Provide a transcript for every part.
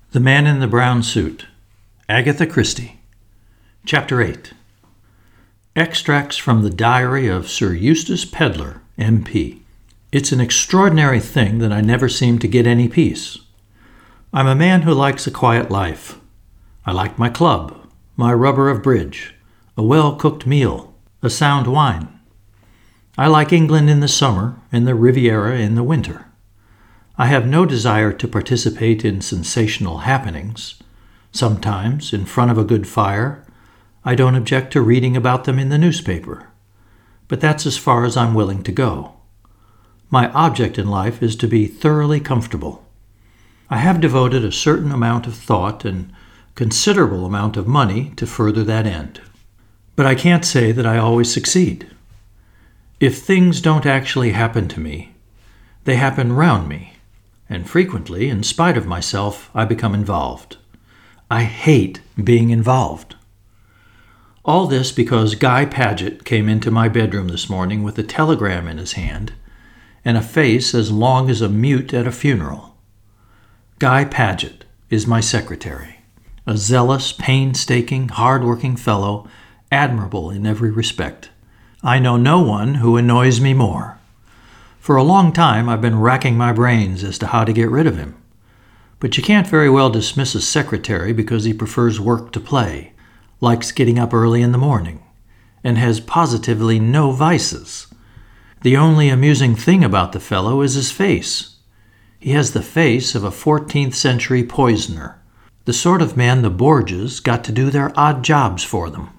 The Man in the Brown Suit, Agatha Christie. Chapter 8. Extracts from the Diary of Sir Eustace Pedlar, M.P. It's an extraordinary thing that I never seem to get any peace. I'm a man who likes a quiet life. I like my club, my rubber of bridge, a well-cooked meal, a sound wine. I like England in the summer and the Riviera in the winter. I have no desire to participate in sensational happenings. Sometimes, in front of a good fire, I don't object to reading about them in the newspaper. But that's as far as I'm willing to go. My object in life is to be thoroughly comfortable. I have devoted a certain amount of thought and considerable amount of money to further that end. But I can't say that I always succeed. If things don't actually happen to me, they happen round me. And frequently, in spite of myself, I become involved. I hate being involved. All this because Guy Paget came into my bedroom this morning with a telegram in his hand and a face as long as a mute at a funeral. Guy Paget is my secretary, a zealous, painstaking, hard-working fellow, admirable in every respect. I know no one who annoys me more. For a long time, I've been racking my brains as to how to get rid of him. But you can't very well dismiss a secretary because he prefers work to play, likes getting up early in the morning, and has positively no vices. The only amusing thing about the fellow is his face. He has the face of a 14th century poisoner, the sort of man the Borgias got to do their odd jobs for them.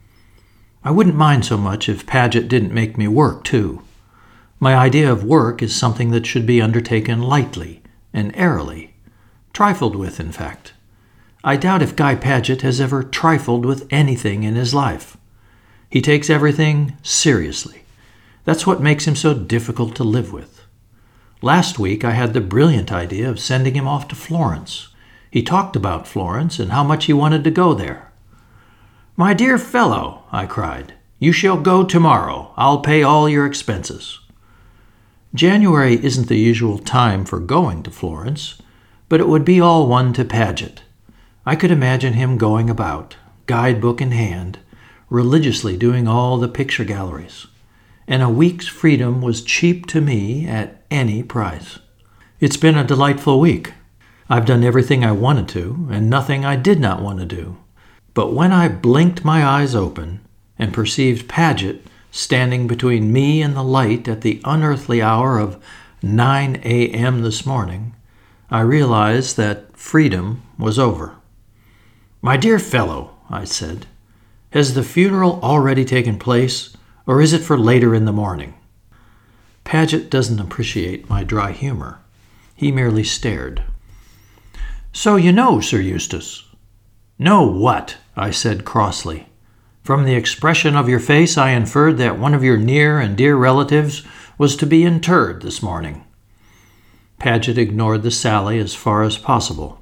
I wouldn't mind so much if Paget didn't make me work, too. My idea of work is something that should be undertaken lightly and airily, trifled with, in fact. I doubt if Guy Paget has ever trifled with anything in his life. He takes everything seriously. That's what makes him so difficult to live with. Last week I had the brilliant idea of sending him off to Florence. He talked about Florence and how much he wanted to go there. "My dear fellow," I cried, "you shall go tomorrow. I'll pay all your expenses." January isn't the usual time for going to Florence, but it would be all one to Paget. I could imagine him going about, guidebook in hand, religiously doing all the picture galleries. And a week's freedom was cheap to me at any price. It's been a delightful week. I've done everything I wanted to, and nothing I did not want to do. But when I blinked my eyes open and perceived Paget standing between me and the light at the unearthly hour of 9 a.m. this morning, I realized that freedom was over. "My dear fellow," I said, "has the funeral already taken place, or is it for later in the morning?" Paget doesn't appreciate my dry humor. He merely stared. "So you know, Sir Eustace." "Know what?" I said crossly. "From the expression of your face, I inferred that one of your near and dear relatives was to be interred this morning." Paget ignored the sally as far as possible.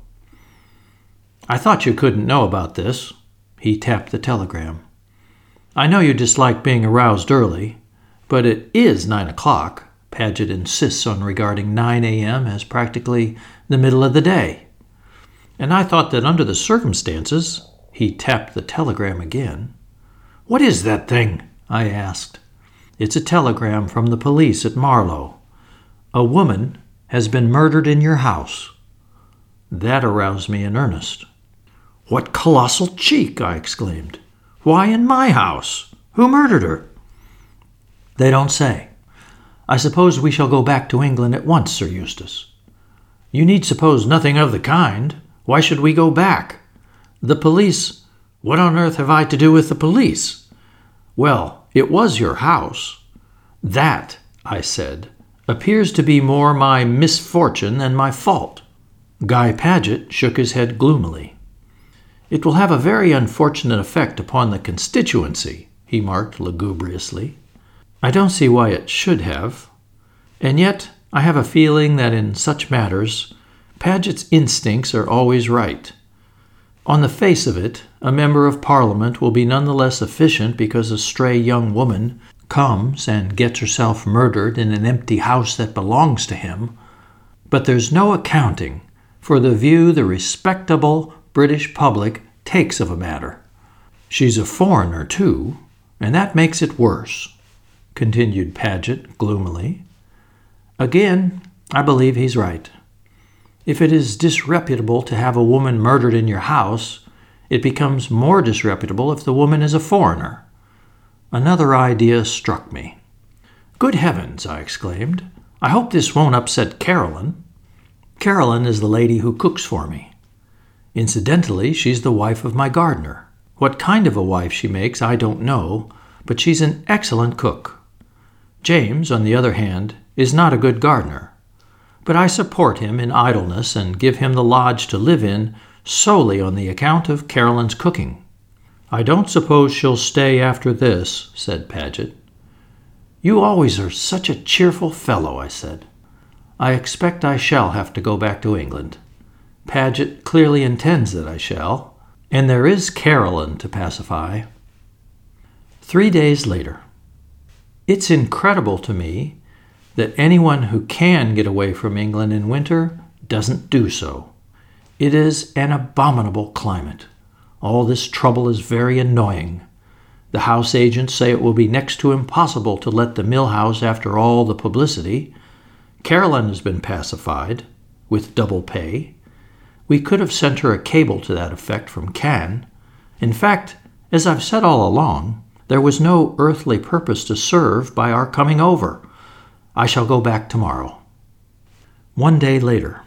"I thought you couldn't know about this." He tapped the telegram. "I know you dislike being aroused early, but it is 9 o'clock. Paget insists on regarding 9 a.m. as practically the middle of the day. And I thought that under the circumstances—" He tapped the telegram again. "What is that thing?" I asked. "It's a telegram from the police at Marlow. A woman has been murdered in your house." That aroused me in earnest. "What colossal cheek!" I exclaimed. "Why in my house? Who murdered her?" "They don't say. I suppose we shall go back to England at once, Sir Eustace." "You need suppose nothing of the kind. Why should we go back? The police— What on earth have I to do with the police?" "Well, it was your house." "That," I said, "appears to be more my misfortune than my fault." Guy Paget shook his head gloomily. "It will have a very unfortunate effect upon the constituency," he marked lugubriously. "I don't see why it should have. And yet I have a feeling that in such matters Paget's instincts are always right. On the face of it, a member of Parliament will be none the less efficient because a stray young woman comes and gets herself murdered in an empty house that belongs to him. But there's no accounting for the view the respectable British public takes of a matter. She's a foreigner, too, and that makes it worse," continued Paget gloomily. "Again, I believe he's right. If it is disreputable to have a woman murdered in your house, it becomes more disreputable if the woman is a foreigner." Another idea struck me. "Good heavens," I exclaimed. "I hope this won't upset Caroline." "Caroline is the lady who cooks for me. Incidentally, she's the wife of my gardener. What kind of a wife she makes, I don't know, but she's an excellent cook. James, on the other hand, is not a good gardener, but I support him in idleness and give him the lodge to live in solely on the account of Caroline's cooking." "I don't suppose she'll stay after this," said Paget. "You always are such a cheerful fellow," I said. "I expect I shall have to go back to England. Paget clearly intends that I shall, and there is Caroline to pacify." 3 days later. It's incredible to me that anyone who can get away from England in winter doesn't do so. It is an abominable climate. All this trouble is very annoying. The house agents say it will be next to impossible to let the mill house after all the publicity. Caroline has been pacified, with double pay. We could have sent her a cable to that effect from Cannes. In fact, as I've said all along, there was no earthly purpose to serve by our coming over. I shall go back tomorrow. 1 day later.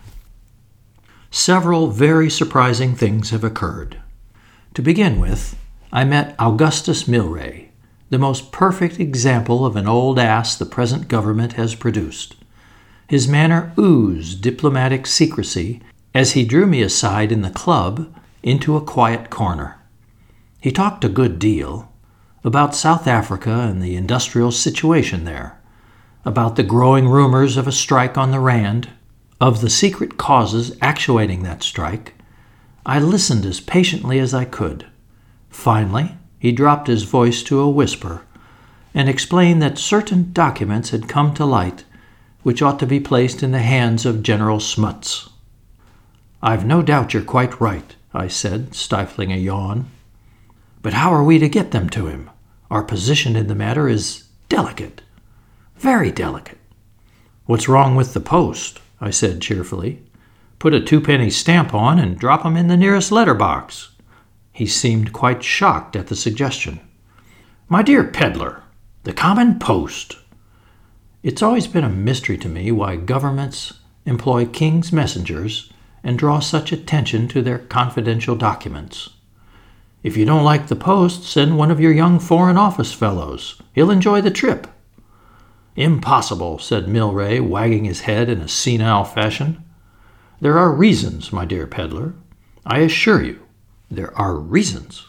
Several very surprising things have occurred. To begin with, I met Augustus Milray, the most perfect example of an old ass the present government has produced. His manner oozed diplomatic secrecy as he drew me aside in the club into a quiet corner. He talked a good deal about South Africa and the industrial situation there, about the growing rumors of a strike on the Rand, of the secret causes actuating that strike. I listened as patiently as I could. Finally, he dropped his voice to a whisper and explained that certain documents had come to light which ought to be placed in the hands of General Smuts. "I've no doubt you're quite right," I said, stifling a yawn. "But how are we to get them to him? Our position in the matter is delicate, very delicate." "What's wrong with the post?" I said cheerfully. "Put a 2-penny stamp on and drop 'em in the nearest letter box." He seemed quite shocked at the suggestion. "My dear Pedlar, the common post!" It's always been a mystery to me why governments employ king's messengers and draw such attention to their confidential documents. If you don't like the post, send one of your young Foreign Office fellows. He'll enjoy the trip. "Impossible," said Milray, wagging his head in a senile fashion. "There are reasons, my dear Pedlar. I assure you, there are reasons."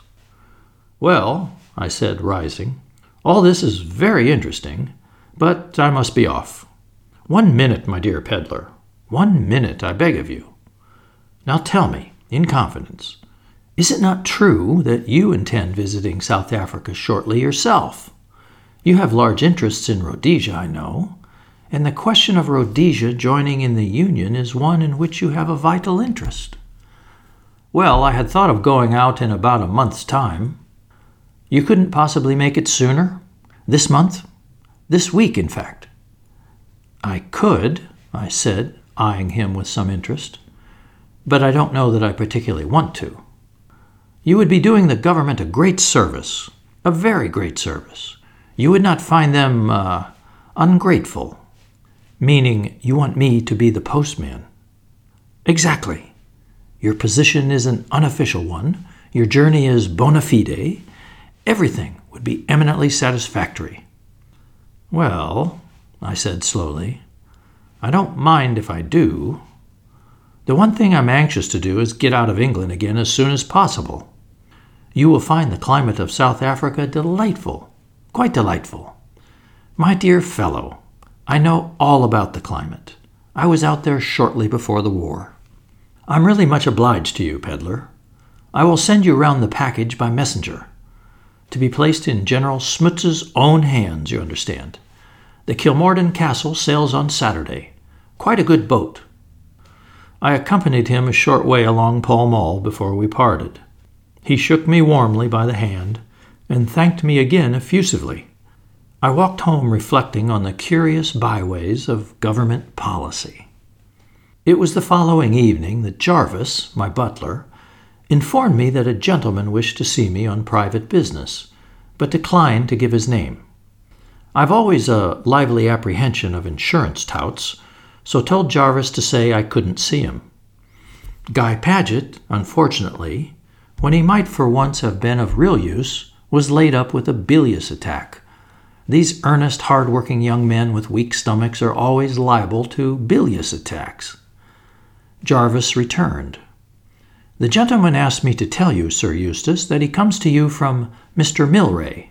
"Well," I said, rising, "all this is very interesting, but I must be off. 1 minute, my dear Pedlar. 1 minute, I beg of you. Now tell me, in confidence, is it not true that you intend visiting South Africa shortly yourself? You have large interests in Rhodesia, I know, and the question of Rhodesia joining in the Union is one in which you have a vital interest." "Well, I had thought of going out in about a month's time." "You couldn't possibly make it sooner? This month? This week, in fact?" "I could," I said, eyeing him with some interest, "but I don't know that I particularly want to." "You would be doing the government a great service, a very great service. You would not find them ungrateful." "Meaning you want me to be the postman?" "Exactly. Your position is an unofficial one. Your journey is bona fide. Everything would be eminently satisfactory." "Well," I said slowly, "I don't mind if I do. The one thing I'm anxious to do is get out of England again as soon as possible. You will find the climate of South Africa delightful, quite delightful. My dear fellow, I know all about the climate. I was out there shortly before the war. I'm really much obliged to you, Pedlar. I will send you round the package by messenger, to be placed in General Smuts's own hands, you understand. The Kilmorden Castle sails on Saturday. Quite a good boat." I accompanied him a short way along Pall Mall before we parted. He shook me warmly by the hand and thanked me again effusively. I walked home reflecting on the curious byways of government policy. It was the following evening that Jarvis, my butler, informed me that a gentleman wished to see me on private business, but declined to give his name. I've always a lively apprehension of insurance touts, so told Jarvis to say I couldn't see him. Guy Paget, unfortunately, when he might for once have been of real use, was laid up with a bilious attack. These earnest, hard-working young men with weak stomachs are always liable to bilious attacks. Jarvis returned. "The gentleman asked me to tell you, Sir Eustace, that he comes to you from Mr. Milray."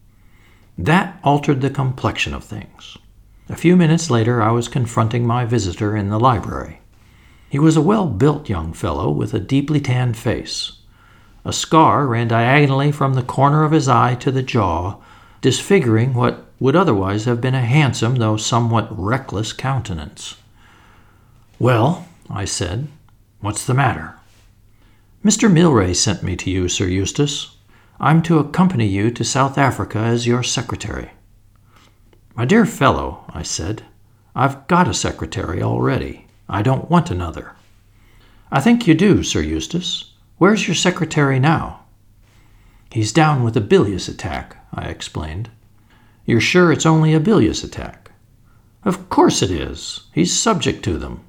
That altered the complexion of things. A few minutes later I was confronting my visitor in the library. He was a well-built young fellow with a deeply tanned face. A scar ran diagonally from the corner of his eye to the jaw, disfiguring what would otherwise have been a handsome, though somewhat reckless, countenance. "Well," I said, "what's the matter?" "Mr. Milray sent me to you, Sir Eustace. I'm to accompany you to South Africa as your secretary." "My dear fellow," I said, "I've got a secretary already. I don't want another." "I think you do, Sir Eustace. Where's your secretary now?" "He's down with a bilious attack," I explained. "You're sure it's only a bilious attack?" "Of course it is. He's subject to them."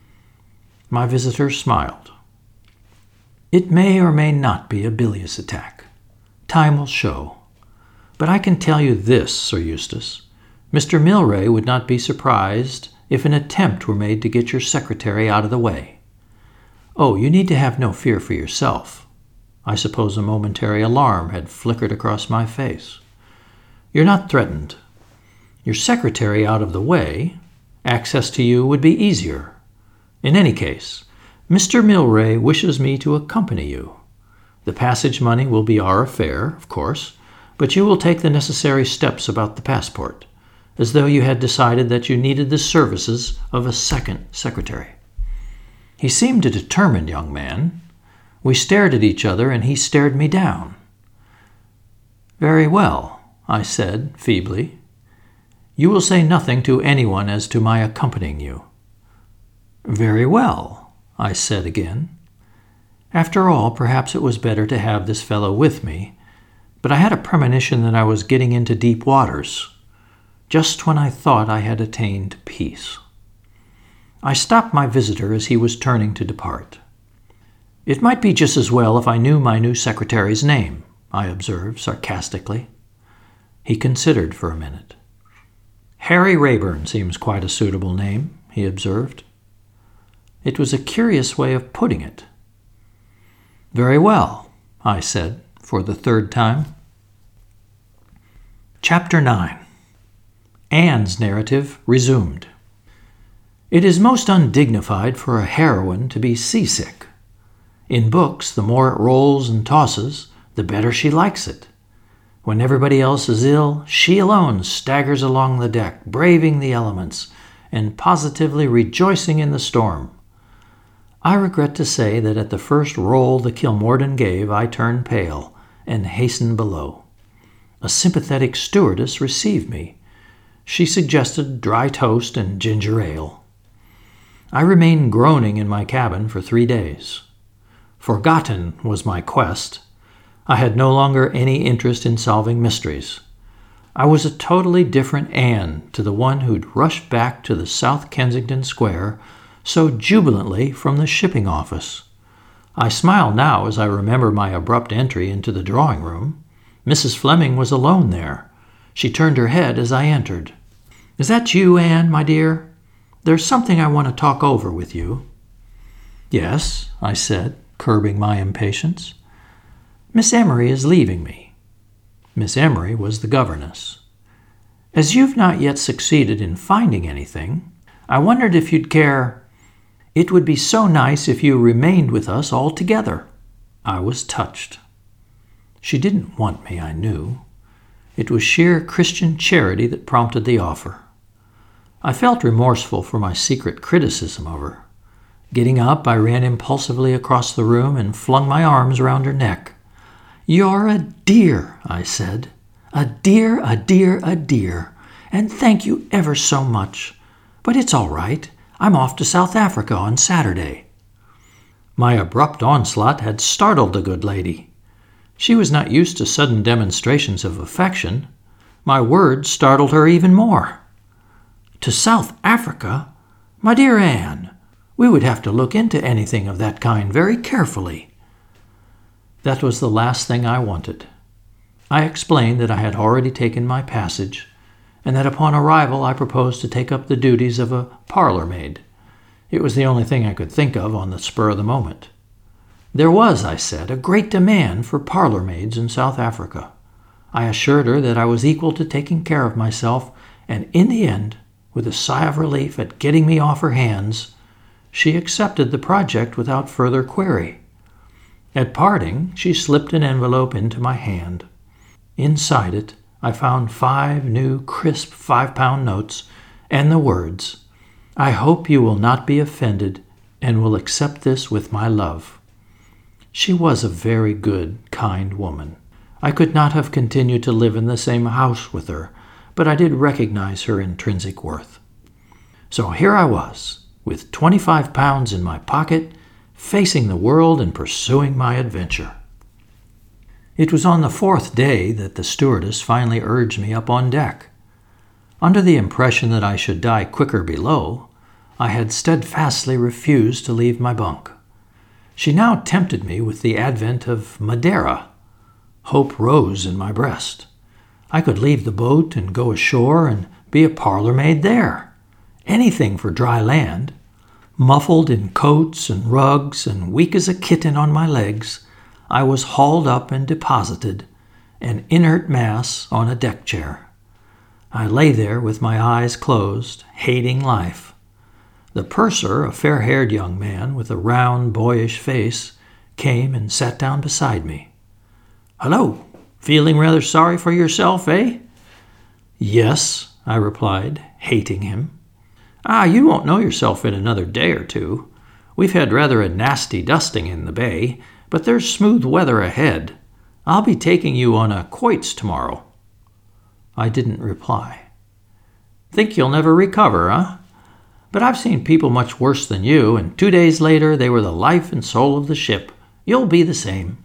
My visitor smiled. "It may or may not be a bilious attack. Time will show. But I can tell you this, Sir Eustace. Mr. Milray would not be surprised if an attempt were made to get your secretary out of the way. Oh, you need to have no fear for yourself." I suppose a momentary alarm had flickered across my face. "You're not threatened. Your secretary out of the way, access to you would be easier. In any case, Mr. Milray wishes me to accompany you. The passage money will be our affair, of course, but you will take the necessary steps about the passport, as though you had decided that you needed the services of a second secretary." He seemed a determined young man. We stared at each other, and he stared me down. "Very well," I said feebly. "You will say nothing to anyone as to my accompanying you." "Very well," I said again. After all, perhaps it was better to have this fellow with me, but I had a premonition that I was getting into deep waters, just when I thought I had attained peace. I stopped my visitor as he was turning to depart. "It might be just as well if I knew my new secretary's name," I observed sarcastically. He considered for a minute. "Harry Rayburn seems quite a suitable name," he observed. It was a curious way of putting it. "Very well," I said for the third time. Chapter 9. Anne's narrative resumed. It is most undignified for a heroine to be seasick. In books, the more it rolls and tosses, the better she likes it. When everybody else is ill, she alone staggers along the deck, braving the elements, and positively rejoicing in the storm. I regret to say that at the first roll the Kilmorden gave, I turned pale and hastened below. A sympathetic stewardess received me. She suggested dry toast and ginger ale. I remained groaning in my cabin for 3 days. Forgotten was my quest. I had no longer any interest in solving mysteries. I was a totally different Anne to the one who'd rushed back to the South Kensington Square so jubilantly from the shipping office. I smile now as I remember my abrupt entry into the drawing room. Mrs. Fleming was alone there. She turned her head as I entered. "Is that you, Anne, my dear? There's something I want to talk over with you." "Yes," I said, curbing my impatience. "Miss Emery is leaving me." Miss Emery was the governess. "As you've not yet succeeded in finding anything, I wondered if you'd care. It would be so nice if you remained with us altogether." I was touched. She didn't want me, I knew. It was sheer Christian charity that prompted the offer. I felt remorseful for my secret criticism of her. Getting up, I ran impulsively across the room and flung my arms around her neck. "You're a dear," I said. "A dear, a dear, a dear. And thank you ever so much. But it's all right. I'm off to South Africa on Saturday." My abrupt onslaught had startled the good lady. She was not used to sudden demonstrations of affection. My words startled her even more. "To South Africa? My dear Anne, we would have to look into anything of that kind very carefully." That was the last thing I wanted. I explained that I had already taken my passage, and that upon arrival I proposed to take up the duties of a parlor maid. It was the only thing I could think of on the spur of the moment. There was, I said, a great demand for parlor maids in South Africa. I assured her that I was equal to taking care of myself, and in the end, with a sigh of relief at getting me off her hands, she accepted the project without further query. At parting, she slipped an envelope into my hand. Inside it, I found 5 new crisp 5-pound notes and the words, "I hope you will not be offended and will accept this with my love." She was a very good, kind woman. I could not have continued to live in the same house with her, but I did recognize her intrinsic worth. So here I was, with 25 pounds in my pocket, facing the world and pursuing my adventure. It was on the 4th day that the stewardess finally urged me up on deck. Under the impression that I should die quicker below, I had steadfastly refused to leave my bunk. She now tempted me with the advent of Madeira. Hope rose in my breast. I could leave the boat and go ashore and be a parlor maid there. Anything for dry land. Muffled in coats and rugs and weak as a kitten on my legs, I was hauled up and deposited, an inert mass, on a deck chair. I lay there with my eyes closed, hating life. The purser, a fair-haired young man with a round, boyish face, came and sat down beside me. "Hello, feeling rather sorry for yourself, eh?" "Yes," I replied, hating him. You won't know yourself in another day or two. We've had rather a nasty dusting in the bay, but there's smooth weather ahead. I'll be taking you on a quoits tomorrow." I didn't reply. "Think you'll never recover, huh? But I've seen people much worse than you, and 2 days later they were the life and soul of the ship. You'll be the same."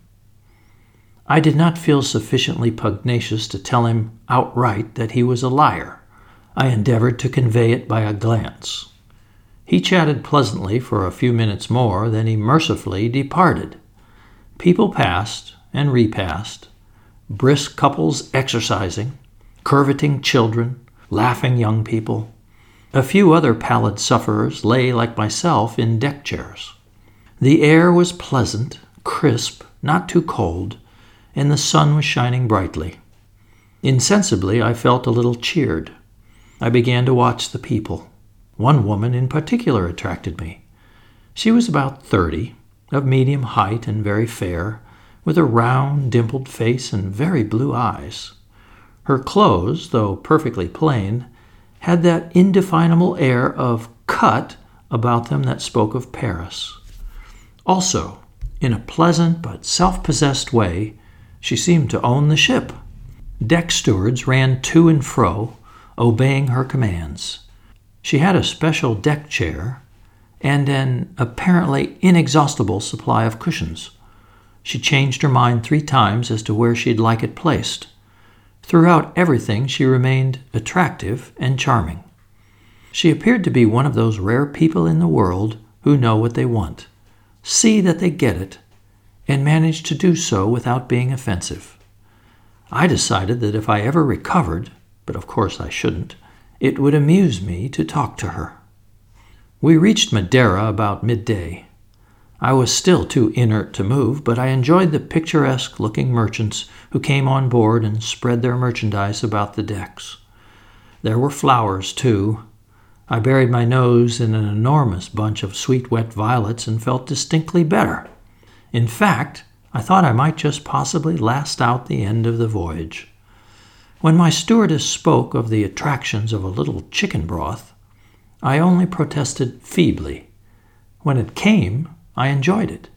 I did not feel sufficiently pugnacious to tell him outright that he was a liar. I endeavored to convey it by a glance. He chatted pleasantly for a few minutes more, then he mercifully departed. People passed and repassed, brisk couples exercising, curveting children, laughing young people. A few other pallid sufferers lay like myself in deck chairs. The air was pleasant, crisp, not too cold, and the sun was shining brightly. Insensibly, I felt a little cheered. I began to watch the people. One woman in particular attracted me. She was about 30, of medium height and very fair, with a round, dimpled face and very blue eyes. Her clothes, though perfectly plain, had that indefinable air of cut about them that spoke of Paris. Also, in a pleasant but self-possessed way, she seemed to own the ship. Deck stewards ran to and fro, obeying her commands. She had a special deck chair and an apparently inexhaustible supply of cushions. She changed her mind 3 times as to where she'd like it placed. Throughout everything, she remained attractive and charming. She appeared to be one of those rare people in the world who know what they want, see that they get it, and manage to do so without being offensive. I decided that if I ever recovered, but of course I shouldn't, it would amuse me to talk to her. We reached Madeira about midday. I was still too inert to move, but I enjoyed the picturesque-looking merchants who came on board and spread their merchandise about the decks. There were flowers, too. I buried my nose in an enormous bunch of sweet wet violets and felt distinctly better. In fact, I thought I might just possibly last out the end of the voyage. When my stewardess spoke of the attractions of a little chicken broth, I only protested feebly. When it came, I enjoyed it.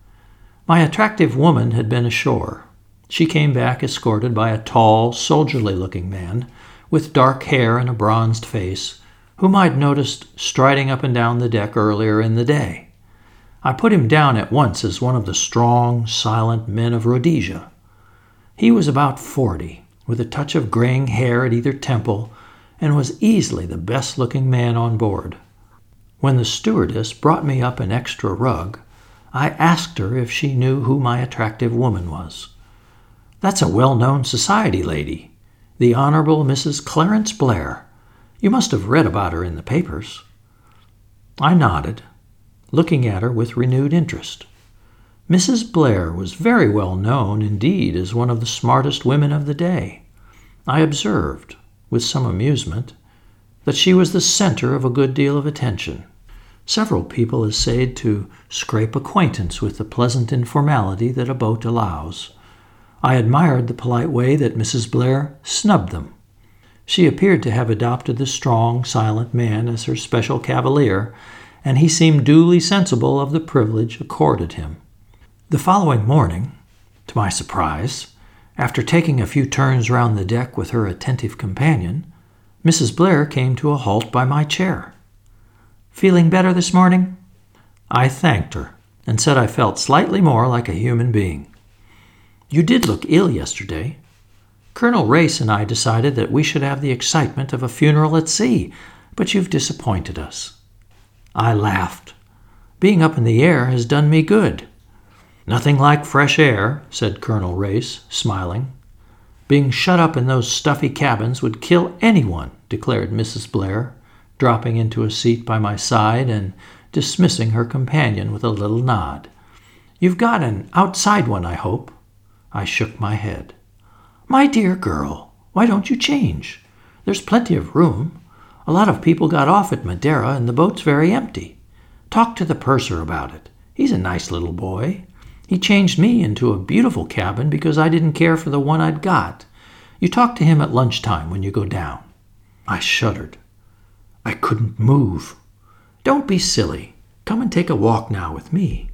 My attractive woman had been ashore. She came back escorted by a tall, soldierly-looking man with dark hair and a bronzed face, whom I'd noticed striding up and down the deck earlier in the day. I put him down at once as one of the strong, silent men of Rhodesia. He was about 40, with a touch of graying hair at either temple, and was easily the best-looking man on board. When the stewardess brought me up an extra rug, I asked her if she knew who my attractive woman was. "That's a well-known society lady, the Honorable Mrs. Clarence Blair. You must have read about her in the papers." I nodded, looking at her with renewed interest. Mrs. Blair was very well known indeed as one of the smartest women of the day. I observed, with some amusement, that she was the center of a good deal of attention. Several people essayed to scrape acquaintance with the pleasant informality that a boat allows. I admired the polite way that Mrs. Blair snubbed them. She appeared to have adopted the strong, silent man as her special cavalier, and he seemed duly sensible of the privilege accorded him. The following morning, to my surprise, after taking a few turns round the deck with her attentive companion, Mrs. Blair came to a halt by my chair. "Feeling better this morning?" I thanked her and said I felt slightly more like a human being. "You did look ill yesterday. Colonel Race and I decided that we should have the excitement of a funeral at sea, but you've disappointed us." I laughed. "Being up in the air has done me good." "Nothing like fresh air," said Colonel Race, smiling. "Being shut up in those stuffy cabins would kill anyone," declared Mrs. Blair, dropping into a seat by my side and dismissing her companion with a little nod. "You've got an outside one, I hope?" I shook my head. "My dear girl, why don't you change? There's plenty of room. A lot of people got off at Madeira and the boat's very empty. Talk to the purser about it. He's a nice little boy. He changed me into a beautiful cabin because I didn't care for the one I'd got. You talk to him at lunchtime when you go down." I shuddered. I couldn't move. "Don't be silly. Come and take a walk now with me."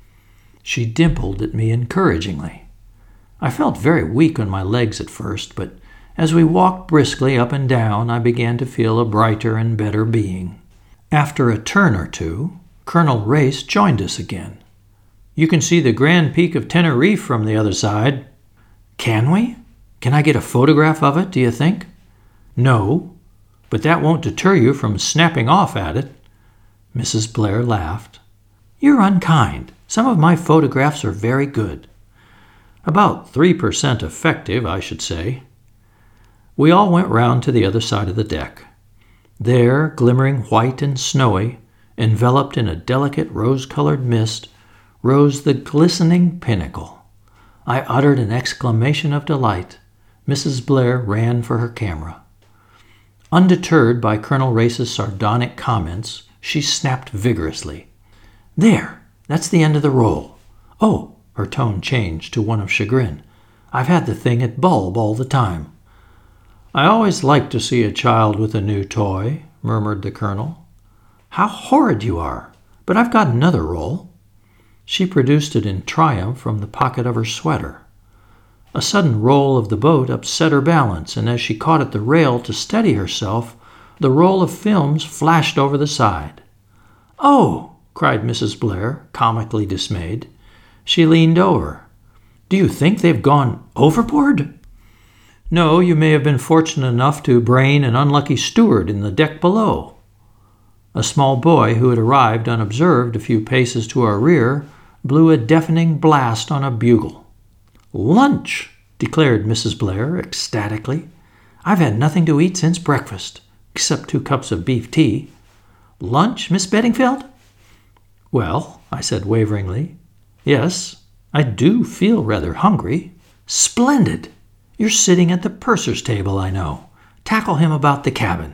She dimpled at me encouragingly. I felt very weak on my legs at first, but as we walked briskly up and down, I began to feel a brighter and better being. After a turn or two, Colonel Race joined us again. "You can see the grand peak of Tenerife from the other side." "Can we? Can I get a photograph of it, do you think?" "No, but that won't deter you from snapping off at it." Mrs. Blair laughed. "You're unkind. Some of my photographs are very good." "About 3% effective, I should say." We all went round to the other side of the deck. There, glimmering white and snowy, enveloped in a delicate rose-colored mist, rose the glistening Pinnacle. I uttered an exclamation of delight. Mrs. Blair ran for her camera. Undeterred by Colonel Race's sardonic comments, she snapped vigorously. "There! That's the end of the roll. Oh," her tone changed to one of chagrin, "I've had the thing at bulb all the time." "I always like to see a child with a new toy," murmured the colonel. "How horrid you are! But I've got another roll." She produced it in triumph from the pocket of her sweater. A sudden roll of the boat upset her balance, and as she caught at the rail to steady herself, the roll of films flashed over the side. "Oh!" cried Mrs. Blair, comically dismayed. She leaned over. "Do you think they've gone overboard?" "No, you may have been fortunate enough to brain an unlucky steward in the deck below." A small boy who had arrived unobserved a few paces to our rear blew a deafening blast on a bugle. "Lunch!" declared Mrs. Blair ecstatically. "I've had nothing to eat since breakfast, except 2 cups of beef tea. Lunch, Miss Bedingfield?" "Well," I said waveringly, "yes, I do feel rather hungry." "Splendid! You're sitting at the purser's table, I know. Tackle him about the cabin."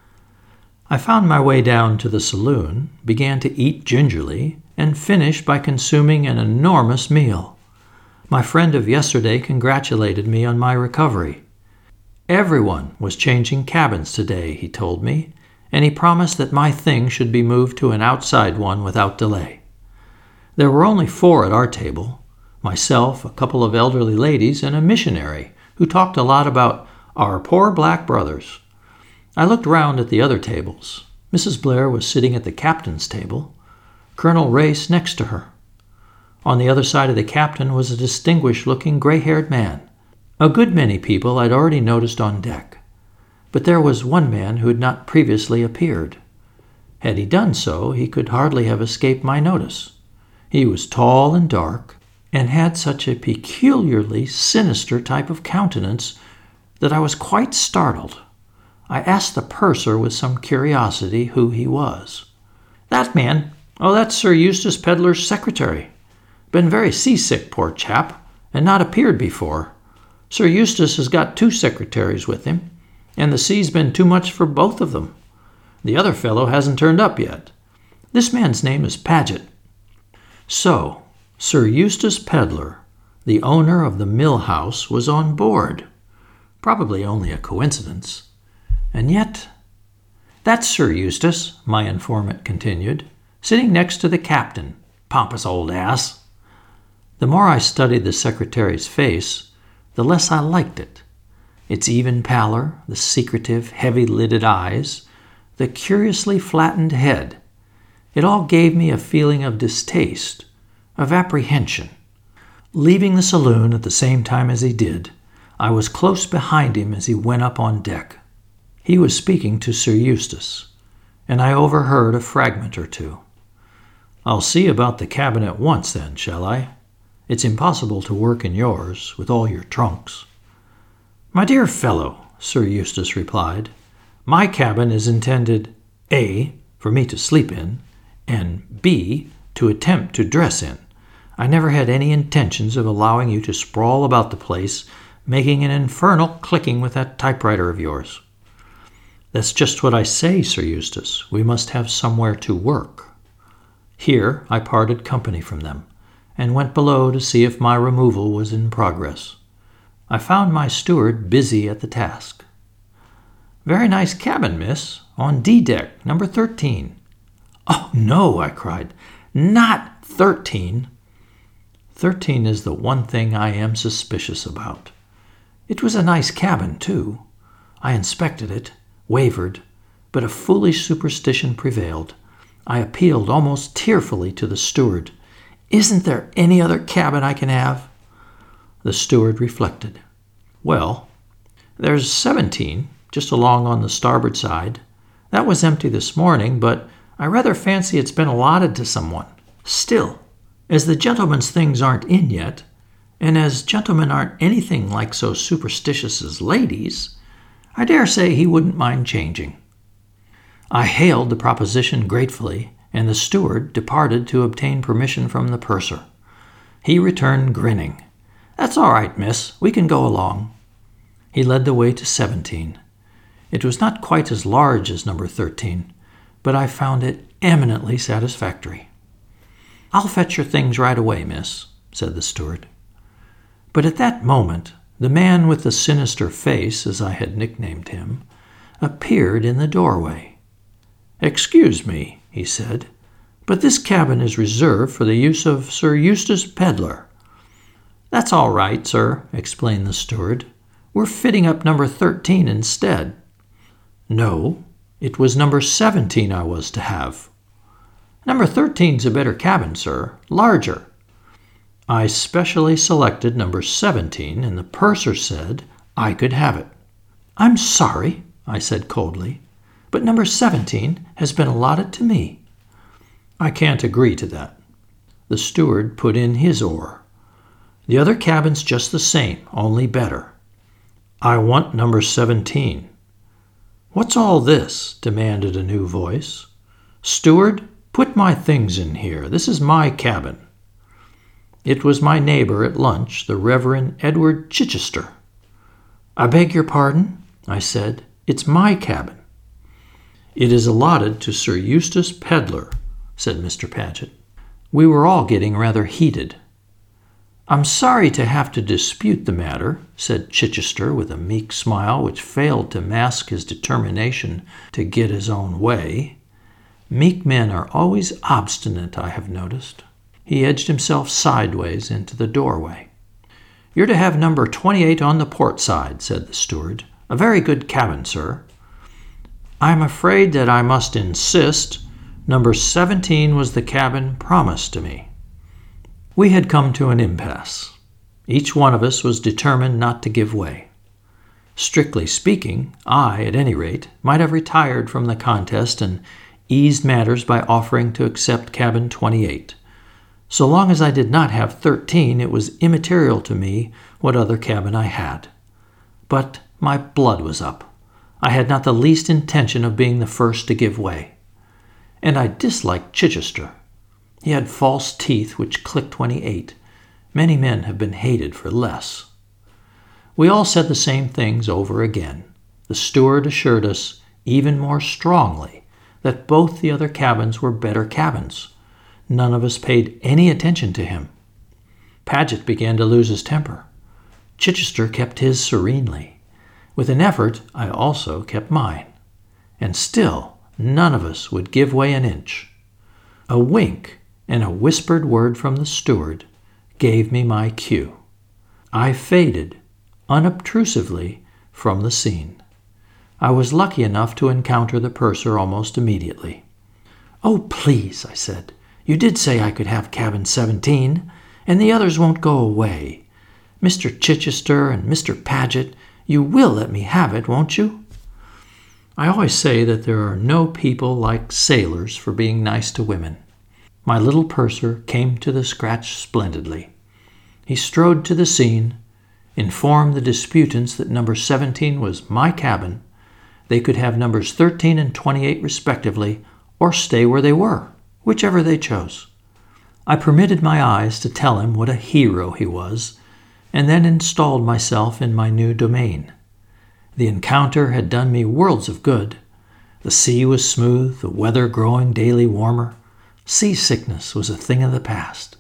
I found my way down to the saloon, began to eat gingerly, and finished by consuming an enormous meal. My friend of yesterday congratulated me on my recovery. Everyone was changing cabins today, he told me, and he promised that my things should be moved to an outside one without delay. There were only 4 at our table, myself, a couple of elderly ladies, and a missionary who talked a lot about our poor black brothers. I looked round at the other tables. Mrs. Blair was sitting at the captain's table, Colonel Race next to her. On the other side of the captain was a distinguished-looking gray-haired man. A good many people I'd already noticed on deck, but there was one man who had not previously appeared. Had he done so, he could hardly have escaped my notice. He was tall and dark, and had such a peculiarly sinister type of countenance that I was quite startled. I asked the purser with some curiosity who he was. "That man? Oh, that's Sir Eustace Pedler's secretary. Been very seasick, poor chap, and not appeared before. Sir Eustace has got 2 secretaries with him, and the sea's been too much for both of them. The other fellow hasn't turned up yet. This man's name is Paget." So, Sir Eustace Pedler, the owner of the mill house, was on board. Probably only a coincidence. And yet, "That's Sir Eustace," my informant continued, "sitting next to the captain. Pompous old ass." The more I studied the secretary's face, the less I liked it. Its even pallor, the secretive, heavy-lidded eyes, the curiously flattened head, it all gave me a feeling of distaste, of apprehension. Leaving the saloon at the same time as he did, I was close behind him as he went up on deck. He was speaking to Sir Eustace, and I overheard a fragment or 2. "I'll see about the cabin at once, then, shall I? It's impossible to work in yours, with all your trunks." "My dear fellow," Sir Eustace replied, "my cabin is intended, A, for me to sleep in, and B, to attempt to dress in. I never had any intentions of allowing you to sprawl about the place, making an infernal clicking with that typewriter of yours." "That's just what I say, Sir Eustace. We must have somewhere to work." Here I parted company from them, and went below to see if my removal was in progress. I found my steward busy at the task. "Very nice cabin, miss, on D-deck, number 13. "Oh, no," I cried, "not 13. 13 is the one thing I am suspicious about. It was a nice cabin, too. I inspected it, wavered, but a foolish superstition prevailed. I appealed almost tearfully to the steward. "Isn't there any other cabin I can have?" The steward reflected. "Well, there's 17, just along on the starboard side. That was empty this morning, but I rather fancy it's been allotted to someone. Still, as the gentleman's things aren't in yet, and as gentlemen aren't anything like so superstitious as ladies, I dare say he wouldn't mind changing." I hailed the proposition gratefully, and the steward departed to obtain permission from the purser. He returned grinning. "That's all right, miss. We can go along." He led the way to 17. It was not quite as large as number 13, but I found it eminently satisfactory. "I'll fetch your things right away, miss," said the steward. But at that moment, the man with the sinister face, as I had nicknamed him, appeared in the doorway. "Excuse me," he said, "but this cabin is reserved for the use of Sir Eustace Pedler." "That's all right, sir," explained the steward. "We're fitting up number 13 instead." "No, it was number 17 I was to have." "Number 13's a better cabin, sir, larger." I specially selected number 17, and the purser said I could have it. "I'm sorry," I said coldly, "but number 17 has been allotted to me." "I can't agree to that." The steward put in his oar. "The other cabin's just the same, only better." "I want number 17. "What's all this?" demanded a new voice. "Steward, put my things in here. This is my cabin." It was my neighbor at lunch, the Reverend Edward Chichester. "I beg your pardon," I said. "It's my cabin." "It is allotted to Sir Eustace Pedler," said Mr. Paget. We were all getting rather heated. "I'm sorry to have to dispute the matter," said Chichester with a meek smile which failed to mask his determination to get his own way. Meek men are always obstinate, I have noticed. He edged himself sideways into the doorway. "You're to have number 28 on the port side," said the steward. "A very good cabin, sir." "I'm afraid that I must insist. Number 17 was the cabin promised to me." We had come to an impasse. Each one of us was determined not to give way. Strictly speaking, I, at any rate, might have retired from the contest and eased matters by offering to accept cabin 28. So long as I did not have 13, it was immaterial to me what other cabin I had. But my blood was up. I had not the least intention of being the first to give way. And I disliked Chichester. He had false teeth which clicked when he ate. Many men have been hated for less. We all said the same things over again. The steward assured us, even more strongly, that both the other cabins were better cabins. None of us paid any attention to him. Paget began to lose his temper. Chichester kept his serenely. With an effort, I also kept mine. And still, none of us would give way an inch. A wink and a whispered word from the steward gave me my cue. I faded, unobtrusively, from the scene. I was lucky enough to encounter the purser almost immediately. "Oh, please," I said, "you did say I could have cabin 17, and the others won't go away. Mr. Chichester and Mr. Paget, you will let me have it, won't you?" I always say that there are no people like sailors for being nice to women. My little purser came to the scratch splendidly. He strode to the scene, informed the disputants that number 17 was my cabin. They could have numbers 13 and 28 respectively, or stay where they were, whichever they chose. I permitted my eyes to tell him what a hero he was, and then installed myself in my new domain. The encounter had done me worlds of good. The sea was smooth, the weather growing daily warmer. Seasickness was a thing of the past.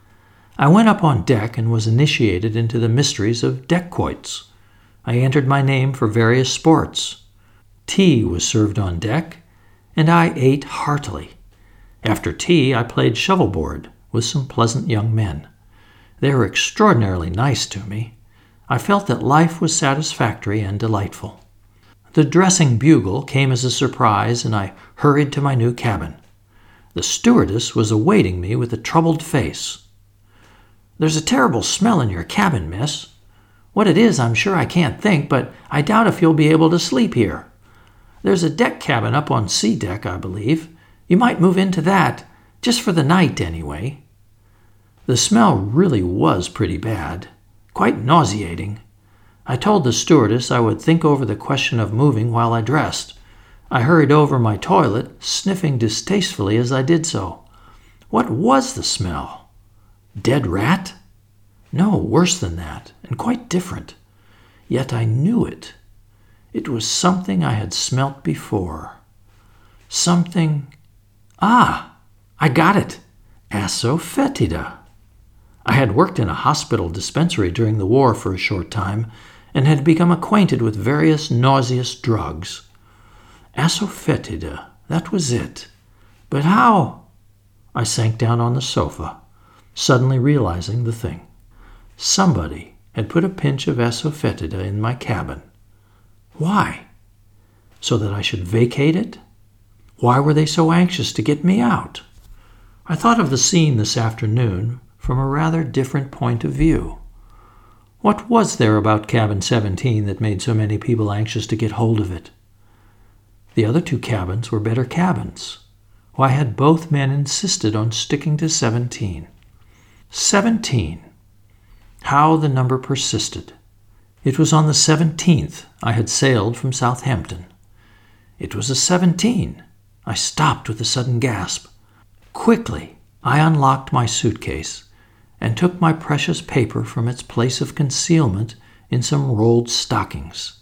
I went up on deck and was initiated into the mysteries of deck quoits. I entered my name for various sports. Tea was served on deck, and I ate heartily. After tea, I played shovelboard with some pleasant young men. They were extraordinarily nice to me. I felt that life was satisfactory and delightful. The dressing bugle came as a surprise, and I hurried to my new cabin. The stewardess was awaiting me with a troubled face. "There's a terrible smell in your cabin, miss. What it is, I'm sure I can't think, but I doubt if you'll be able to sleep here. There's a deck cabin up on C deck, I believe. You might move into that, just for the night anyway." The smell really was pretty bad, quite nauseating. I told the stewardess I would think over the question of moving while I dressed. I hurried over my toilet, sniffing distastefully as I did so. What was the smell? Dead rat? No, worse than that, and quite different. Yet I knew it. It was something I had smelt before. Something... I got it. Asafoetida. I had worked in a hospital dispensary during the war for a short time, and had become acquainted with various nauseous drugs. Asafoetida, that was it. But how? I sank down on the sofa, suddenly realizing the thing. Somebody had put a pinch of asafoetida in my cabin. Why? So that I should vacate it? Why were they so anxious to get me out? I thought of the scene this afternoon from a rather different point of view. What was there about cabin 17 that made so many people anxious to get hold of it? The other two cabins were better cabins. Why had both men insisted on sticking to 17? 17. How the number persisted. It was on the 17th I had sailed from Southampton. It was a 17. I stopped with a sudden gasp. Quickly, I unlocked my suitcase and took my precious paper from its place of concealment in some rolled stockings.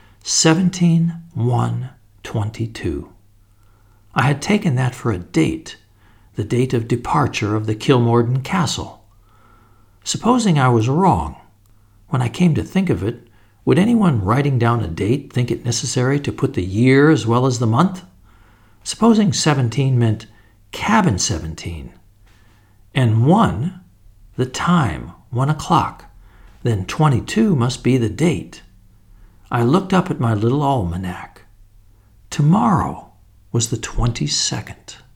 17/1/22. I had taken that for a date, the date of departure of the Kilmorden Castle. Supposing I was wrong. When I came to think of it, would anyone writing down a date think it necessary to put the year as well as the month? Supposing 17 meant cabin 17, and 1, the time, 1 o'clock, then 22 must be the date. I looked up at my little almanac. Tomorrow was the 22nd.